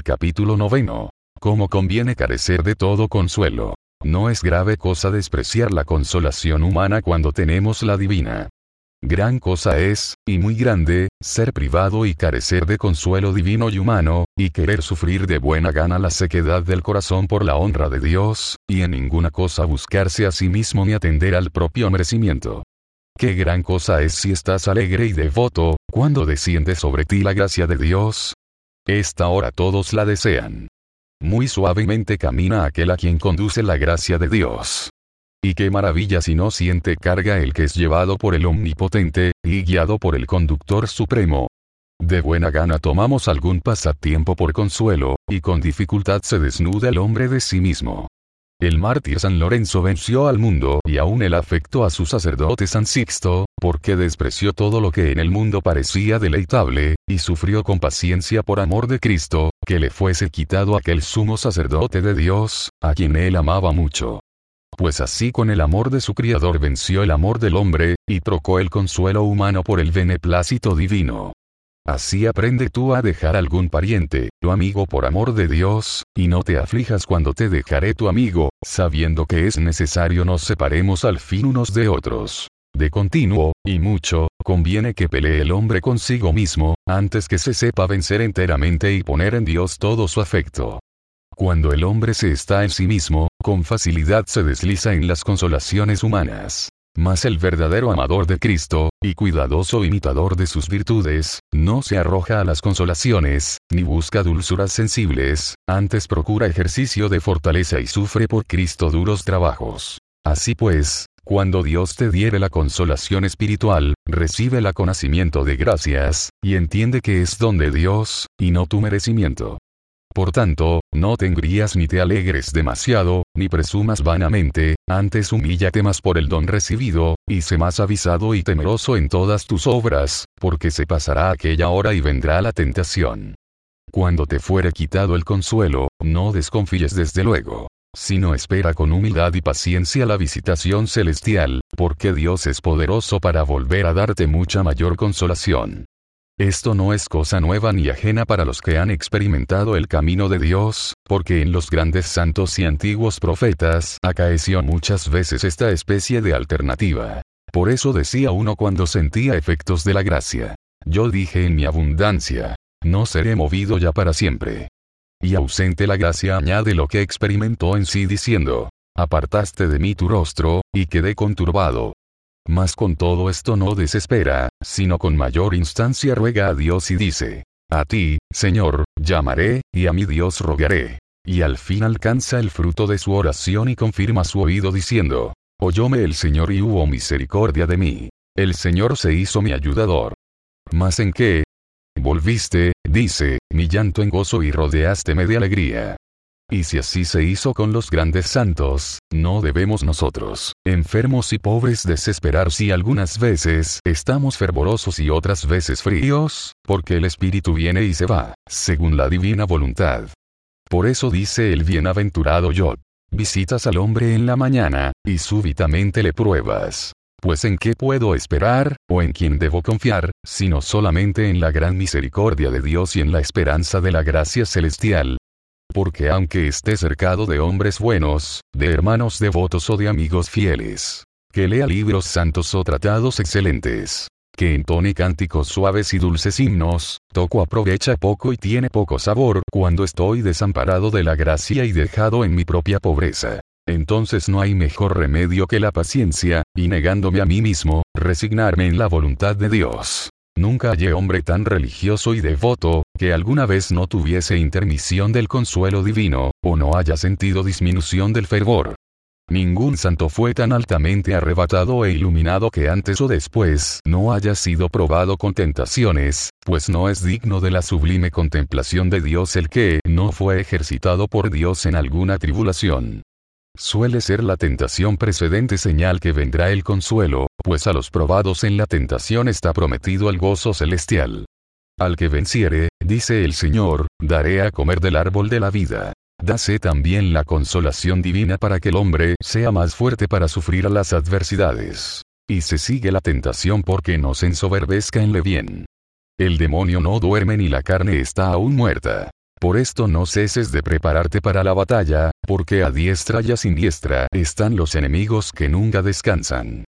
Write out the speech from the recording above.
Capítulo 9. Cómo conviene carecer de todo consuelo. No es grave cosa despreciar la consolación humana cuando tenemos la divina. Gran cosa es, y muy grande, ser privado y carecer de consuelo divino y humano, y querer sufrir de buena gana la sequedad del corazón por la honra de Dios, y en ninguna cosa buscarse a sí mismo ni atender al propio merecimiento. Qué gran cosa es si estás alegre y devoto, cuando desciende sobre ti la gracia de Dios. Esta hora todos la desean. Muy suavemente camina aquel a quien conduce la gracia de Dios. Y qué maravilla si no siente carga el que es llevado por el Omnipotente, y guiado por el Conductor Supremo. De buena gana tomamos algún pasatiempo por consuelo, y con dificultad se desnuda el hombre de sí mismo. El mártir San Lorenzo venció al mundo y aún el afecto a su sacerdote San Sixto, porque despreció todo lo que en el mundo parecía deleitable, y sufrió con paciencia por amor de Cristo, que le fuese quitado aquel sumo sacerdote de Dios, a quien él amaba mucho. Pues así con el amor de su Criador venció el amor del hombre, y trocó el consuelo humano por el beneplácito divino. Así aprende tú a dejar algún pariente, tu amigo por amor de Dios, y no te aflijas cuando te dejaré tu amigo, sabiendo que es necesario nos separemos al fin unos de otros. De continuo, y mucho, conviene que pelee el hombre consigo mismo, antes que se sepa vencer enteramente y poner en Dios todo su afecto. Cuando el hombre se está en sí mismo, con facilidad se desliza en las consolaciones humanas. Mas el verdadero amador de Cristo, y cuidadoso imitador de sus virtudes, no se arroja a las consolaciones, ni busca dulzuras sensibles, antes procura ejercicio de fortaleza y sufre por Cristo duros trabajos. Así pues, cuando Dios te diere la consolación espiritual, recíbela con hacimiento de gracias, y entiende que es don de Dios, y no tu merecimiento. Por tanto, no te engrías ni te alegres demasiado, ni presumas vanamente, antes humíllate más por el don recibido, y sé más avisado y temeroso en todas tus obras, porque se pasará aquella hora y vendrá la tentación. Cuando te fuere quitado el consuelo, no desconfíes desde luego, sino espera con humildad y paciencia la visitación celestial, porque Dios es poderoso para volver a darte mucha mayor consolación. Esto no es cosa nueva ni ajena para los que han experimentado el camino de Dios, porque en los grandes santos y antiguos profetas acaeció muchas veces esta especie de alternativa. Por eso decía uno cuando sentía efectos de la gracia: yo dije en mi abundancia, no seré movido ya para siempre. Y ausente la gracia añade lo que experimentó en sí diciendo: apartaste de mí tu rostro, y quedé conturbado. Mas con todo esto no desespera, sino con mayor instancia ruega a Dios y dice: a ti, Señor, llamaré, y a mi Dios rogaré. Y al fin alcanza el fruto de su oración y confirma su oído diciendo: oyóme el Señor y hubo misericordia de mí. El Señor se hizo mi ayudador. Mas en qué volviste, dice, mi llanto en gozo y rodeásteme de alegría. Y si así se hizo con los grandes santos, no debemos nosotros, enfermos y pobres, desesperar si algunas veces estamos fervorosos y otras veces fríos, porque el Espíritu viene y se va, según la divina voluntad. Por eso dice el bienaventurado Job: visitas al hombre en la mañana, y súbitamente le pruebas. Pues ¿en qué puedo esperar, o en quién debo confiar, sino solamente en la gran misericordia de Dios y en la esperanza de la gracia celestial? Porque aunque esté cercado de hombres buenos, de hermanos devotos o de amigos fieles, que lea libros santos o tratados excelentes, que entone cánticos suaves y dulces himnos, toco aprovecha poco y tiene poco sabor cuando estoy desamparado de la gracia y dejado en mi propia pobreza. Entonces no hay mejor remedio que la paciencia, y negándome a mí mismo, resignarme en la voluntad de Dios. Nunca hallé hombre tan religioso y devoto, que alguna vez no tuviese intermisión del consuelo divino, o no haya sentido disminución del fervor. Ningún santo fue tan altamente arrebatado e iluminado que antes o después no haya sido probado con tentaciones, pues no es digno de la sublime contemplación de Dios el que no fue ejercitado por Dios en alguna tribulación. Suele ser la tentación precedente señal que vendrá el consuelo, pues a los probados en la tentación está prometido el gozo celestial. Al que venciere, dice el Señor, daré a comer del árbol de la vida. Dase también la consolación divina para que el hombre sea más fuerte para sufrir las adversidades. Y se sigue la tentación porque no se ensoberbezca en le bien. El demonio no duerme ni la carne está aún muerta. Por esto no ceses de prepararte para la batalla, porque a diestra y a siniestra están los enemigos que nunca descansan.